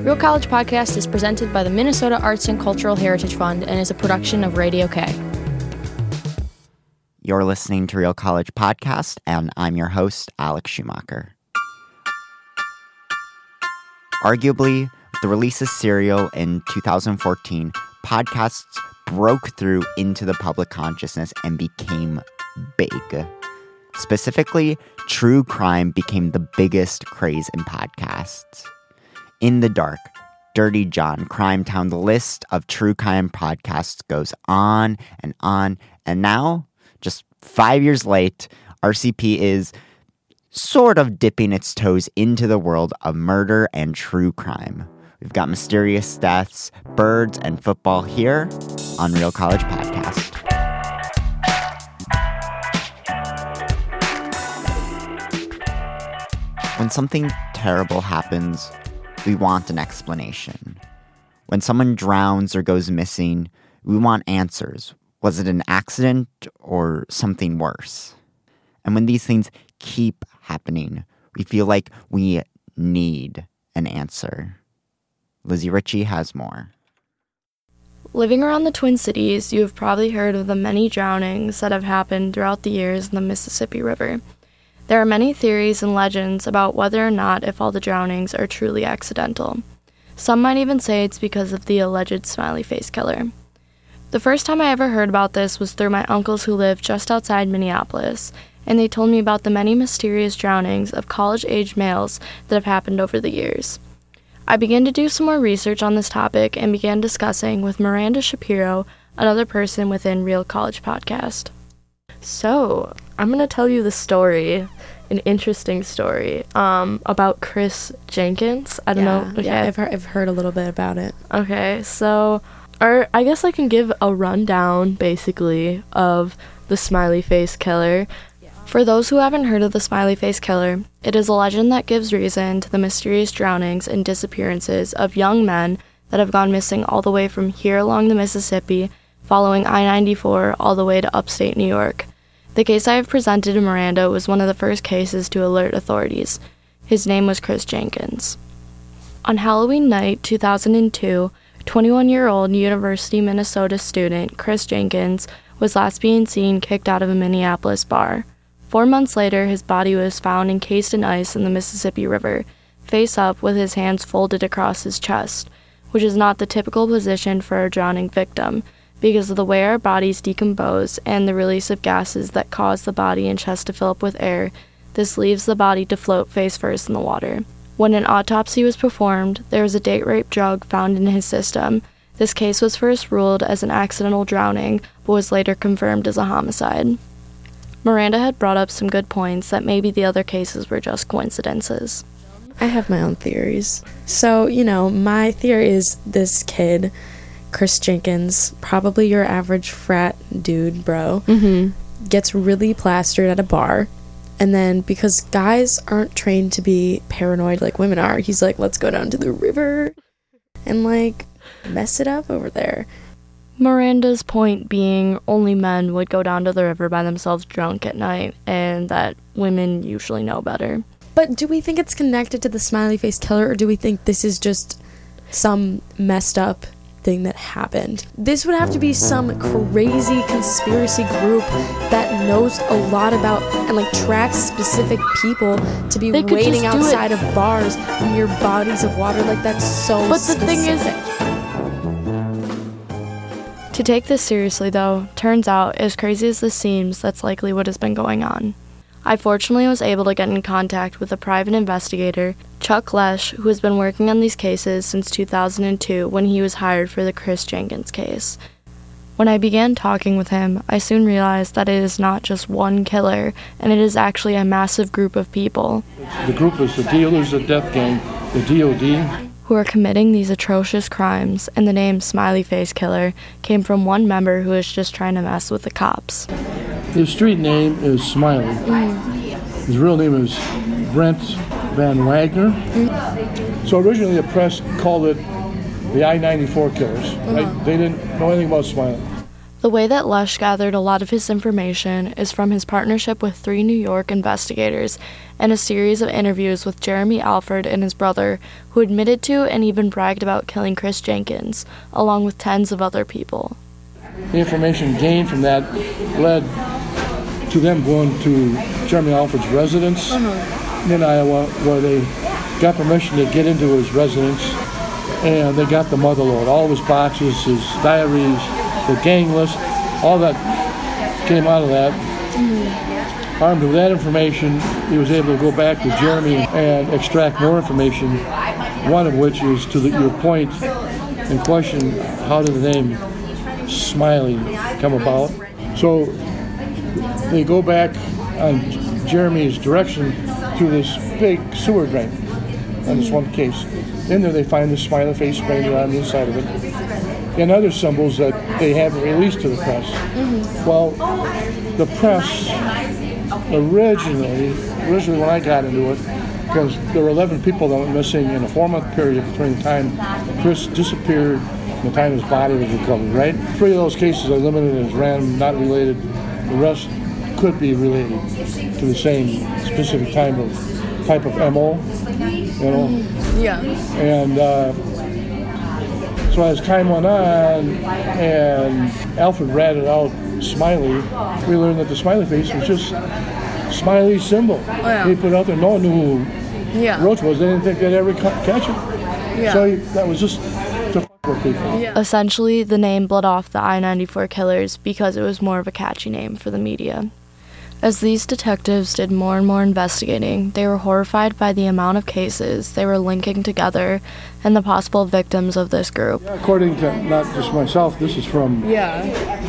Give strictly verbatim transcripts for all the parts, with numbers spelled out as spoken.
Real College Podcast is presented by the Minnesota Arts and Cultural Heritage Fund and is a production of Radio K. You're listening to Real College Podcast, and I'm your host, Alex Schumacher. Arguably, with the release of Serial in two thousand fourteen, podcasts broke through into the public consciousness and became big. Specifically, true crime became the biggest craze in podcasts. In the Dark, Dirty John, Crime Town, the list of true crime podcasts goes on and on. And now, just five years late, R C P is sort of dipping its toes into the world of murder and true crime. We've got mysterious deaths, birds, and football here on Real College Podcast. When something terrible happens, we want an explanation. When someone drowns or goes missing, we want answers. Was it an accident or something worse? And when these things keep happening, we feel like we need an answer. Lizzie Ritchie has more. Living around the Twin Cities, you have probably heard of the many drownings that have happened throughout the years in the Mississippi River. There are many theories and legends about whether or not if all the drownings are truly accidental. Some might even say it's because of the alleged smiley face killer. The first time I ever heard about this was through my uncles who live just outside Minneapolis, and they told me about the many mysterious drownings of college-age males that have happened over the years. I began to do some more research on this topic and began discussing with Miranda Shapiro, another person within Real College Podcast. So, I'm going to tell you the story, an interesting story, um, about Chris Jenkins. I don't yeah, know. Okay. Yeah, I've heard, I've heard a little bit about it. Okay, so, or I guess I can give a rundown, basically, of the smiley face killer. Yeah. For those who haven't heard of the smiley face killer, it is a legend that gives reason to the mysterious drownings and disappearances of young men that have gone missing all the way from here along the Mississippi, following I ninety-four all the way to upstate New York. The case I have presented to Miranda was one of the first cases to alert authorities. His name was Chris Jenkins. On Halloween night two thousand two, twenty-one-year-old University, Minnesota student Chris Jenkins was last being seen kicked out of a Minneapolis bar. Four months later, his body was found encased in ice in the Mississippi River, face up with his hands folded across his chest, which is not the typical position for a drowning victim, because of the way our bodies decompose and the release of gases that cause the body and chest to fill up with air. This leaves the body to float face first in the water. When an autopsy was performed, there was a date rape drug found in his system. This case was first ruled as an accidental drowning, but was later confirmed as a homicide. Miranda had brought up some good points that maybe the other cases were just coincidences. I have my own theories. So, you know, my theory is this kid, Chris Jenkins, probably your average frat dude, bro, Mm-hmm. gets really plastered at a bar. And then because guys aren't trained to be paranoid like women are, he's like, let's go down to the river and, like, mess it up over there. Miranda's point being only men would go down to the river by themselves drunk at night, and that women usually know better. But do we think it's connected to the smiley face killer, or do we think this is just some messed up thing that happened? This would have to be some crazy conspiracy group that knows a lot about and like tracks specific people to be waiting outside of bars near bodies of water. Like, that's so But specific. the thing is, to take this seriously though, turns out, as crazy as this seems, that's likely what has been going on. I fortunately was able to get in contact with a private investigator, Chuck Lesh, who has been working on these cases since two thousand two when he was hired for the Chris Jenkins case. When I began talking with him, I soon realized that it is not just one killer, and it is actually a massive group of people. The group is the Dealers of Death Gang, the D O D, who are committing these atrocious crimes, and the name Smiley Face Killer came from one member who was just trying to mess with the cops. His street name is Smiley. Mm. His real name is Brent Van Wagner. Mm. So originally the press called it the I ninety-four killers. Mm. Right? They didn't know anything about Smiley. The way that Lesh gathered a lot of his information is from his partnership with three New York investigators and a series of interviews with Jeremy Alford and his brother, who admitted to and even bragged about killing Chris Jenkins, along with tens of other people. The information gained from that led to them going to Jeremy Alford's residence uh-huh. in Iowa, where they got permission to get into his residence, and they got the mother lode, all of his boxes, his diaries, the gang list, all that came out of that. Mm-hmm. Armed with that information, he was able to go back to Jeremy and extract more information, one of which is to the, your point in question, how did the name Smiley come about? So they go back on Jeremy's direction to this big sewer drain on this one case. In there they find the smiley face painted on the inside of it, and other symbols that they haven't released to the press. Mm-hmm. Well, the press originally, originally when I got into it, because there were eleven people that went missing in a four-month period between the time Chris disappeared and the time his body was recovered, right? Three of those cases are limited as random, not related. The rest could be related to the same specific type of, type of M O, you know? Yeah. And uh, so as time went on and Alfred ratted out Smiley, we learned that the smiley face was just Smiley's symbol. Oh, yeah. He put it out there, no one knew who yeah. Roach was. They didn't think they'd ever ca- catch him. Yeah. So he, that was just to f*** with people. Yeah. Essentially, the name bled off the I ninety-four killers because it was more of a catchy name for the media. As these detectives did more and more investigating, they were horrified by the amount of cases they were linking together and the possible victims of this group. Yeah, according to not just myself, this is from yeah.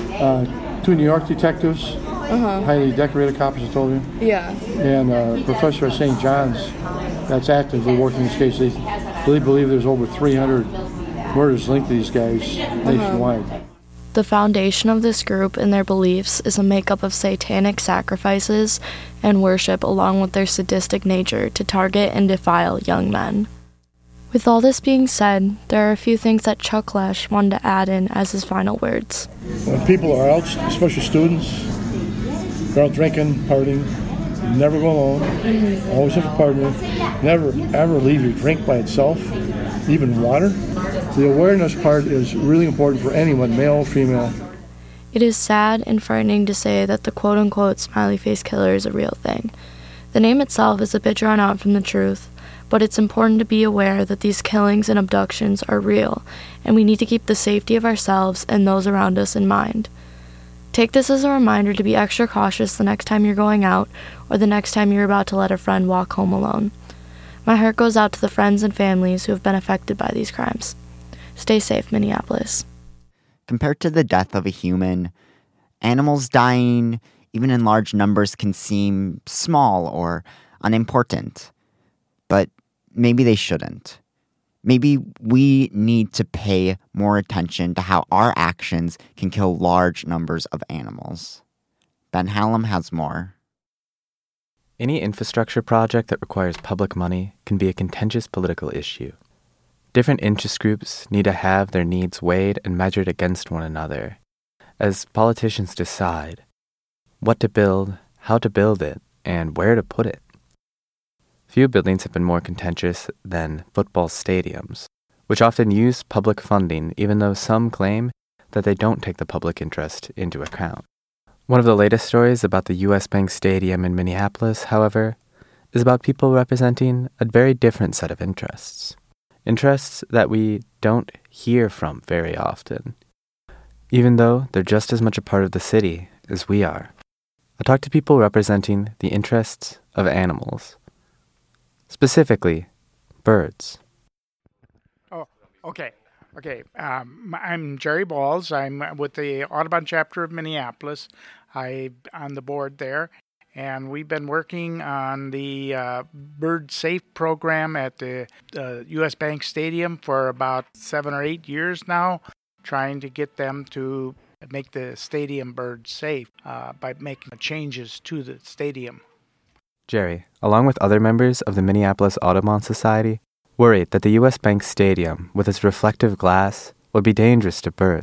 uh, two New York detectives, uh-huh. highly decorated cops, I told you. Yeah. And a professor at Saint John's that's actively working this case. They really believe there's over three hundred murders linked to these guys uh-huh. nationwide. The foundation of this group and their beliefs is a makeup of satanic sacrifices and worship, along with their sadistic nature to target and defile young men. With all this being said, there are a few things that Chuck Lesh wanted to add in as his final words. When people are out, especially students, they're out drinking, partying, never go alone, mm-hmm. always have a partner, never ever leave your drink by itself, even water. The awareness part is really important for anyone, male or female. It is sad and frightening to say that the quote-unquote smiley face killer is a real thing. The name itself is a bit drawn out from the truth, but it's important to be aware that these killings and abductions are real, and we need to keep the safety of ourselves and those around us in mind. Take this as a reminder to be extra cautious the next time you're going out or the next time you're about to let a friend walk home alone. My heart goes out to the friends and families who have been affected by these crimes. Stay safe, Minneapolis. Compared to the death of a human, animals dying, even in large numbers, can seem small or unimportant. But maybe they shouldn't. Maybe we need to pay more attention to how our actions can kill large numbers of animals. Ben Hallam has more. Any infrastructure project that requires public money can be a contentious political issue. Different interest groups need to have their needs weighed and measured against one another, as politicians decide what to build, how to build it, and where to put it. Few buildings have been more contentious than football stadiums, which often use public funding even though some claim that they don't take the public interest into account. One of the latest stories about the U S Bank Stadium in Minneapolis, however, is about people representing a very different set of interests. Interests that we don't hear from very often, even though they're just as much a part of the city as we are. I talked to people representing the interests of animals, specifically birds. Oh, okay. Okay. Um, I'm Jerry Balls. I'm with the Audubon chapter of Minneapolis. I'm on the board there. And we've been working on the uh, Bird Safe program at the uh, U S Bank Stadium for about seven or eight years now, trying to get them to make the stadium bird safe uh, by making changes to the stadium. Jerry, along with other members of the Minneapolis Audubon Society, worried that the U S Bank Stadium, with its reflective glass, would be dangerous to birds,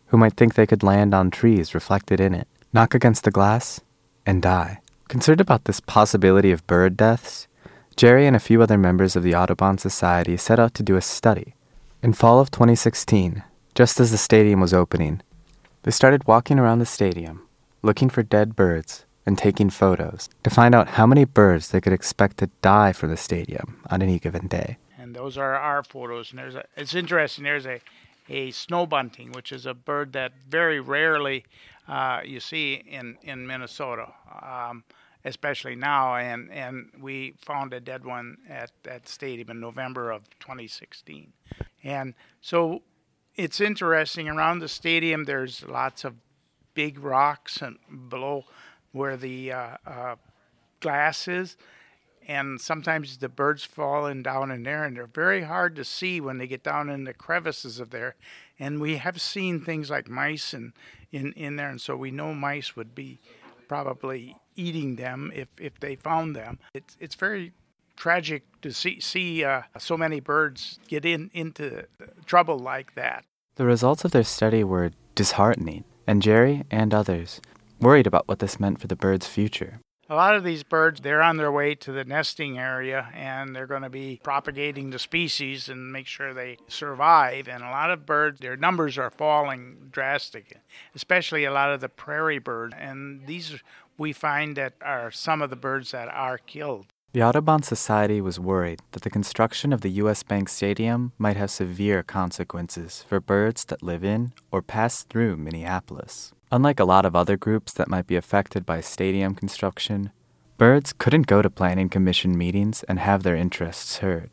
who might think they could land on trees reflected in it, knock against the glass, and die. Concerned about this possibility of bird deaths, Jerry and a few other members of the Audubon Society set out to do a study. In fall of twenty sixteen, just as the stadium was opening, they started walking around the stadium, looking for dead birds and taking photos to find out how many birds they could expect to die from the stadium on any given day. And those are our photos. And there's a, it's interesting, there's a, a snow bunting, which is a bird that very rarely uh, you see in, in Minnesota. Um, especially now, and, and we found a dead one at that stadium in November of twenty sixteen. And so it's interesting, around the stadium there's lots of big rocks and below where the uh, uh, glass is, and sometimes the birds fall in down in there, and they're very hard to see when they get down in the crevices of there. And we have seen things like mice in, in, in there, and so we know mice would be probably eating them if, if they found them. It's it's very tragic to see see uh, so many birds get in into trouble like that. The results of their study were disheartening, and Jerry and others worried about what this meant for the birds' future. A lot of these birds, they're on their way to the nesting area, and they're going to be propagating the species and make sure they survive. And a lot of birds, their numbers are falling drastically, especially a lot of the prairie birds. And these we find that are some of the birds that are killed. The Audubon Society was worried that the construction of the U S Bank Stadium might have severe consequences for birds that live in or pass through Minneapolis. Unlike a lot of other groups that might be affected by stadium construction, birds couldn't go to planning commission meetings and have their interests heard.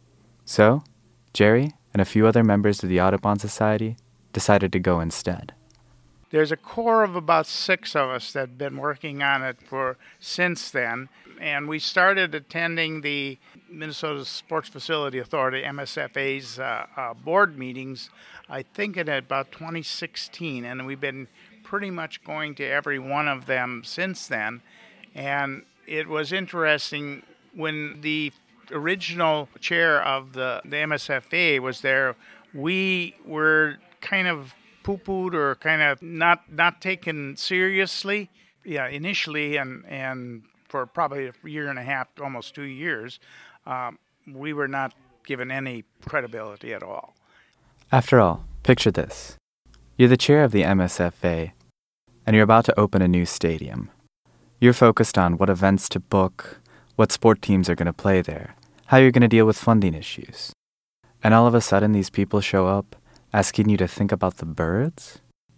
So, Jerry and a few other members of the Audubon Society decided to go instead. There's a core of about six of us that have been working on it for since then, and we started attending the Minnesota Sports Facility Authority, M S F A's uh, uh, board meetings, I think in about twenty sixteen, and we've been pretty much going to every one of them since then. And it was interesting when the original chair of the, the M S F A was there, we were kind of poo-pooed or kind of not not taken seriously, yeah, initially, and and for probably a year and a half, almost two years, um, we were not given any credibility at all. After all, picture this. You're the chair of the M S F A, and you're about to open a new stadium. You're focused on what events to book, what sport teams are going to play there, how you're going to deal with funding issues. And all of a sudden these people show up asking you to think about the birds?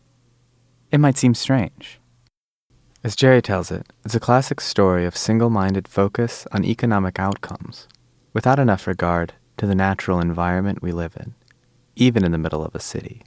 It might seem strange. As Jerry tells it, it's a classic story of single-minded focus on economic outcomes, without enough regard to the natural environment we live in, even in the middle of a city.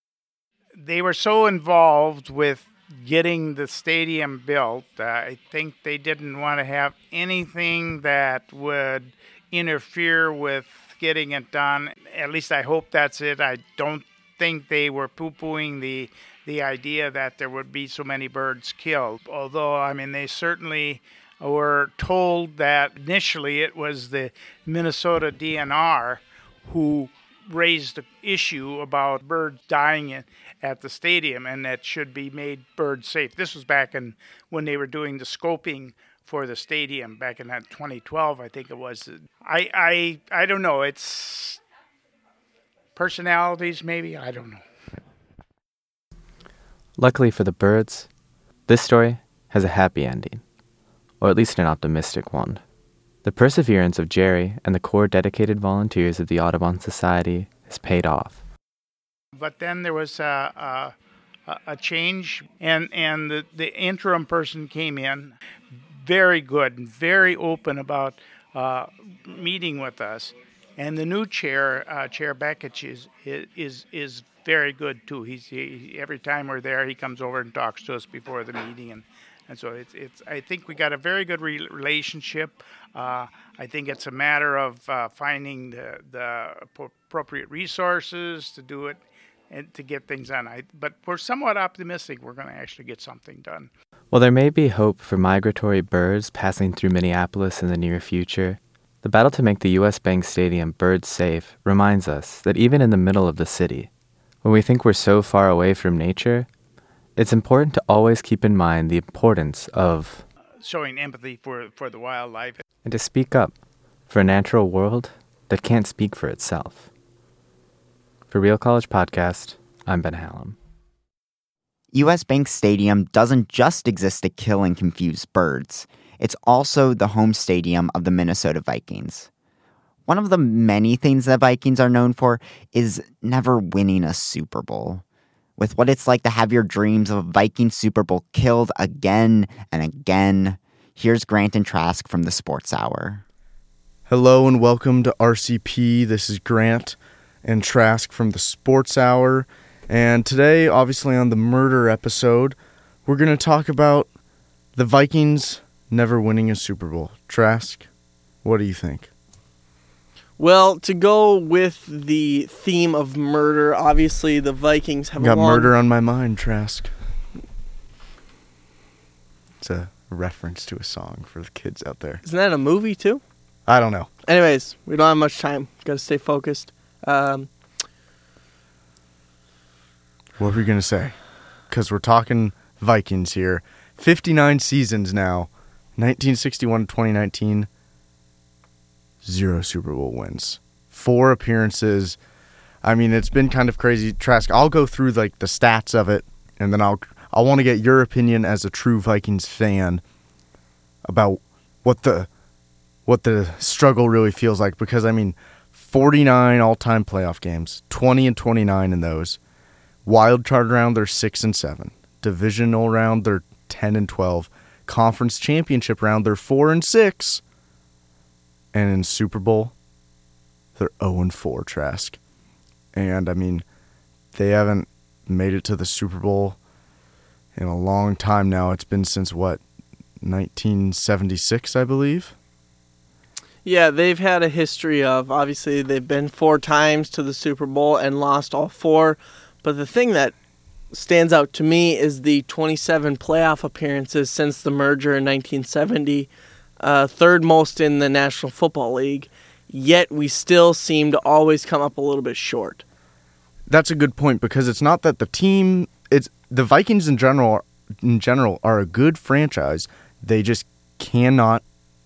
They were so involved with getting the stadium built, uh, I think they didn't want to have anything that would interfere with getting it done. At least I hope that's it. I don't think they were poo-pooing the the idea that there would be so many birds killed. Although, I mean, they certainly were told that initially it was the Minnesota D N R who raised the issue about birds dying in, at the stadium, and that should be made bird safe. This was back in when they were doing the scoping for the stadium back in that twenty twelve, I think it was. I I I don't know. It's personalities, maybe. I don't know. Luckily for the birds, this story has a happy ending, or at least an optimistic one. The perseverance of Jerry and the core dedicated volunteers of the Audubon Society has paid off. But then there was a, a, a change, and, and the, the interim person came in, very good and very open about uh, meeting with us. And the new chair, uh, Chair Beckich, is is is very good too. He's he, every time we're there, he comes over and talks to us before the meeting, and, and so it's it's. I think we got a very good re- relationship. Uh, I think it's a matter of uh, finding the the appropriate resources to do it and to get things done. I, but we're somewhat optimistic we're going to actually get something done. While there may be hope for migratory birds passing through Minneapolis in the near future, the battle to make the U S Bank Stadium bird safe reminds us that even in the middle of the city, When we think we're so far away from nature, it's important to always keep in mind the importance of showing empathy for, for the wildlife and to speak up for a natural world that can't speak for itself. For Real College Podcast, I'm Ben Hallam. U S Bank Stadium doesn't just exist to kill and confuse birds. It's also the home stadium of the Minnesota Vikings. One of the many things that Vikings are known for is never winning a Super Bowl. With what it's like to have your dreams of a Viking Super Bowl killed again and again, here's Grant and Trask from the Sports Hour. Hello and welcome to R C P. This is Grant and Trask from the Sports Hour. And today, obviously on the murder episode, we're going to talk about the Vikings never winning a Super Bowl. Trask, what do you think? Well, to go with the theme of murder, obviously the Vikings have Got a long... murder on my mind, Trask. It's a reference to a song for the kids out there. Isn't that a movie, too? I don't know. Anyways, we don't have much time. Got to stay focused. Um... What were we going to say? Because we're talking Vikings here. fifty-nine seasons now. nineteen sixty-one to twenty nineteen. Zero Super Bowl wins. Four appearances. I mean, it's been kind of crazy. Trask, I'll go through like the stats of it, and then I'll I want to get your opinion as a true Vikings fan about what the what the struggle really feels like. Because I mean, forty-nine all-time playoff games, twenty and twenty-nine in those. Wild card round, they're six and seven. Divisional round, they're ten and twelve. Conference championship round, they're four and six. And in Super Bowl, they're zero and four. Trask. And I mean, they haven't made it to the Super Bowl in a long time now. It's been since what, nineteen seventy-six, I believe. Yeah, they've had a history of, obviously, they've been four times to the Super Bowl and lost all four. But the thing that stands out to me is the twenty-seven playoff appearances since the merger in nineteen seventy, uh, third most in the National Football League, yet we still seem to always come up a little bit short. That's a good point, because it's not that the team, it's the Vikings in general, in general are a good franchise. They just cannot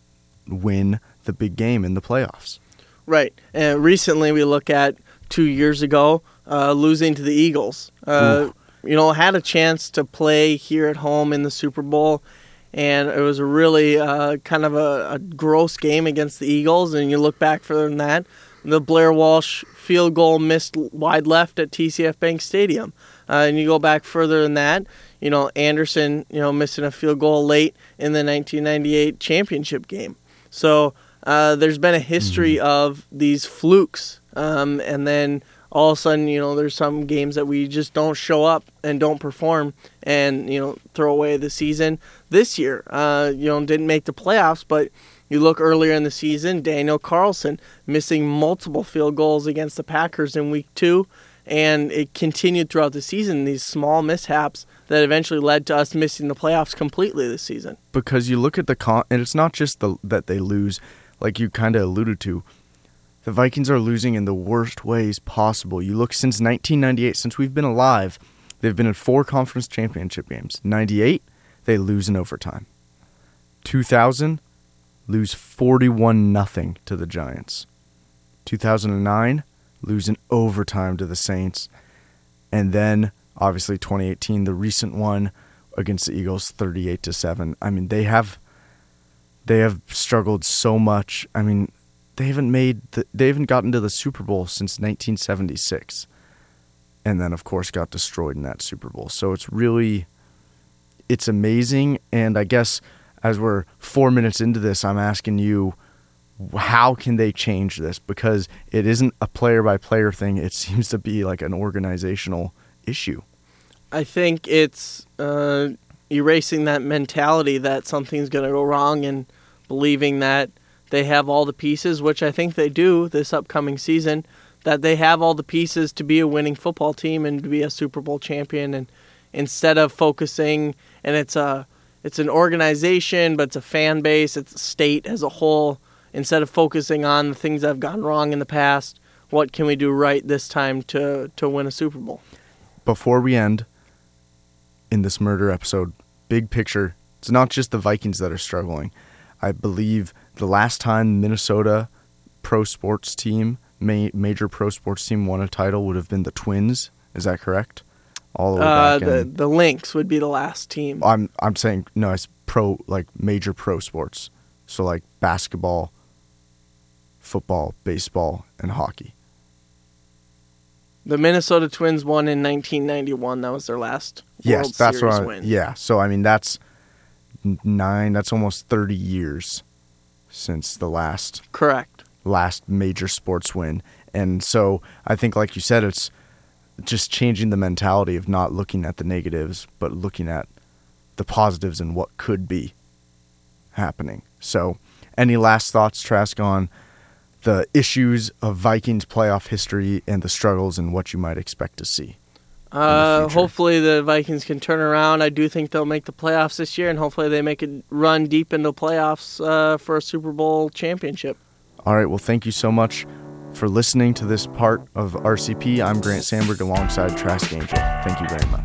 win the big game in the playoffs. Right. And recently we look at two years ago, Uh, losing to the Eagles. Uh, you know, had a chance to play here at home in the Super Bowl, and it was a really uh, kind of a, a gross game against the Eagles, and you look back further than that, the Blair Walsh field goal missed wide left at T C F Bank Stadium. Uh, and you go back further than that, you know, Anderson, you know, missing a field goal late in the nineteen ninety-eight championship game. So uh, there's been a history mm-hmm. of these flukes, um, and then all of a sudden, you know, there's some games that we just don't show up and don't perform and, you know, throw away the season. This year, uh, you know, didn't make the playoffs, but you look earlier in the season, Daniel Carlson missing multiple field goals against the Packers in week two, and it continued throughout the season, these small mishaps that eventually led to us missing the playoffs completely this season. Because you look at the con, and it's not just the that they lose, like you kind of alluded to. The Vikings are losing in the worst ways possible. You look since nineteen ninety-eight, since we've been alive, they've been in four conference championship games. ninety-eight, they lose in overtime. two thousand, lose forty-one nothing to the Giants. two thousand nine, lose in overtime to the Saints. And then, obviously, twenty eighteen, the recent one against the Eagles, thirty-eight to seven. I mean, they have they have struggled so much. I mean, They haven't made the, they haven't gotten to the Super Bowl since nineteen seventy-six, and then of course got destroyed in that Super Bowl. So it's really, it's amazing. And I guess as we're four minutes into this, I'm asking you, how can they change this? Because it isn't a player by player thing. It seems to be like an organizational issue. I think it's uh, erasing that mentality that something's going to go wrong and believing that they have all the pieces, which I think they do this upcoming season, that they have all the pieces to be a winning football team and to be a Super Bowl champion. And instead of focusing, and it's a it's an organization, but it's a fan base, it's a state as a whole, instead of focusing on the things that have gone wrong in the past, what can we do right this time to, to win a Super Bowl? before we end in this murder episode, big picture, it's not just the Vikings that are struggling. I believe the last time Minnesota pro sports team, ma- major pro sports team won a title would have been the Twins. Is that correct? All the way Uh, back the in, the Lynx would be the last team. I'm I'm saying no, it's pro like major pro sports. So like basketball, football, baseball, and hockey. The Minnesota Twins won in nineteen ninety-one. That was their last Yes, World that's Series what I, win. yeah. So I mean that's nine. That's almost thirty years since the last Correct. last major sports win. And so I think, like you said, it's just changing the mentality of not looking at the negatives, but looking at the positives and what could be happening. So any last thoughts, Trask, on the issues of Vikings playoff history and the struggles and what you might expect to see? Uh, future? hopefully the Vikings can turn around. I do think they'll make the playoffs this year, and hopefully they make it run deep into playoffs uh, for a Super Bowl championship. All right, well, thank you so much for listening to this part of R C P. I'm Grant Sandberg alongside Trask Angel. Thank you very much.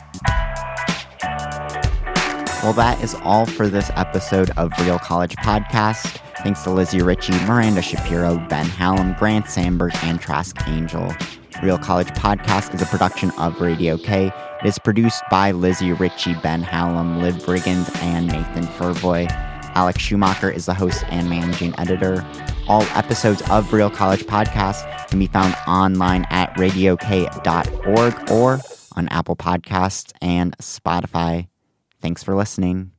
Well, that is all for this episode of Real College Podcast. Thanks to Lizzie Ritchie, Miranda Shapiro, Ben Hallam, Grant Sandberg, and Trask Angel. Real College Podcast is a production of Radio K. It is produced by Lizzie Ritchie, Ben Hallam, Liv Briggins, and Nathan Furvoy. Alex Schumacher is the host and managing editor. All episodes of Real College Podcast can be found online at radio k dot org or on Apple Podcasts and Spotify. Thanks for listening.